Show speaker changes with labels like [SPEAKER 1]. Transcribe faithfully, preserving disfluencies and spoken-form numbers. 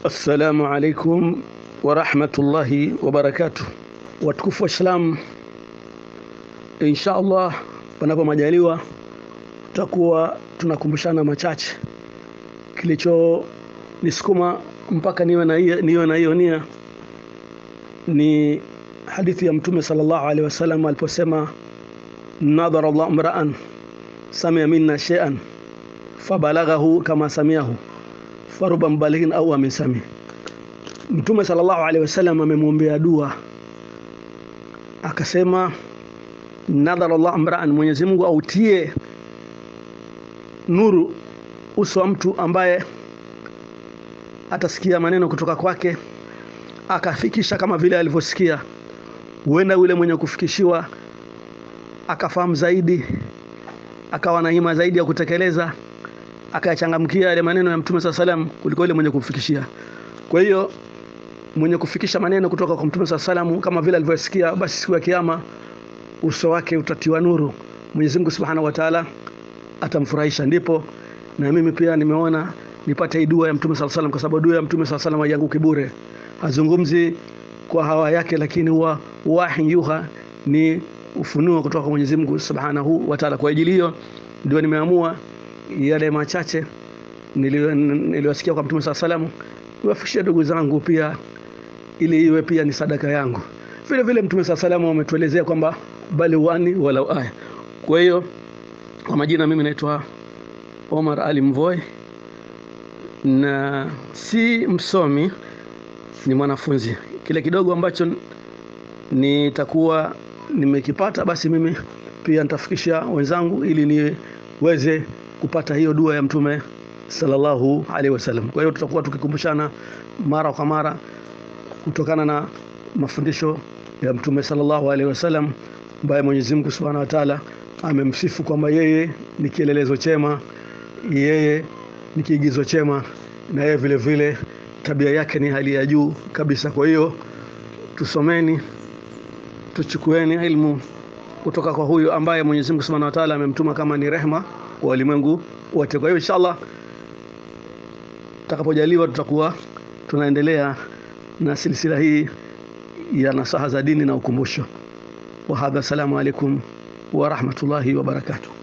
[SPEAKER 1] Assalamu alaikum wa rahmatullahi wa barakatuh. Watukufu wa Islam, insha Allah panapo majaliwa tutakuwa tunakumbushana machache. Kilicho nisukuma mpaka niwe na niwe na hiyo nia ni hadithi ya Mtume sallallahu alaihi wasallam aliposema, nadhara Allah mra'an sami'a minna shay'an fabalaghahu kama sami'ahu faruba mbalighin au amesami. Mtume sallallahu alaihi wasallam amemwombea dua akasema, nadhara Allah mra'an, Mwenyezi Mungu autie nuru uso wa mtu ambaye atasikia maneno kutoka kwake akafikisha kama vile alivyosikia. Huenda yule mwenye kufikishiwa akafahamu zaidi, akawa na hima zaidi ya kutekeleza, akayachangamkia yale maneno ya Mtume sallallahu alaihi wasallam kuliko yule mwenye kufikishia. Kwa hiyo mwenye kufikisha maneno kutoka kwa Mtume sallallahu alaihi wasallam kama vile alivyosikia, basi siku ya kiyama uso wake utatiwa nuru, Mwenyezi Mungu Subhanahu wa Ta'ala atamfurahisha. Ndipo na mimi pia nimeona nipate hii dua ya Mtume sallallahu alaihi wasallam, kwa sababu dua ya Mtume sallallahu alaihi wasallam haianguki bure. Hazungumzi kwa hawa yake, lakini huwa wahi yuha, ni ufunuo kutoka kwa Mwenyezi Mungu Subhanahu wa Ta'ala. Kwa ajili hiyo ndio nimeamua yale machache niliyosikia kwa Mtume sallallahu alaihi wasallam niwafikishie ndugu zangu pia, ili iwe pia ni sadaka yangu. Vile vile Mtume sallallahu alaihi wasallam ametuelezea kwamba bali wani wala aya. Kwa hiyo kwa majina mimi naitwa Omar Ali Mvoi, na si msomi, ni mwanafunzi. Kile kidogo ambacho nitakuwa nimekipata, basi mimi pia nitafikisha wenzangu ili niweze kupata hiyo dua ya Mtume sallallahu alaihi wasallam. Kwa hiyo tutakuwa tukikumbushana mara kwa mara kutokana na mafundisho ya Mtume sallallahu alaihi wasallam, ambaye Mwenyezi Mungu Subhanahu wa Ta'ala amemsifu kwamba yeye ni kielelezo chema, yeye ni kiigizo chema, na yeye vile vile tabia yake ni hali ya juu kabisa. Kwa hiyo tusomeni, tuchukueni ilmu kutoka kwa huyu ambaye Mwenyezi Mungu Subhanahu wa Ta'ala amemtuma kama ni rehema kwa ulimwengu wote. Kwa hiyo inshallah tutakapojaliwa tutakuwa tunaendelea na silsila hii ya nasaha za dini na ukumbusho. Wa hadha, salamu alaikum wa rahmatullahi wa barakatuh.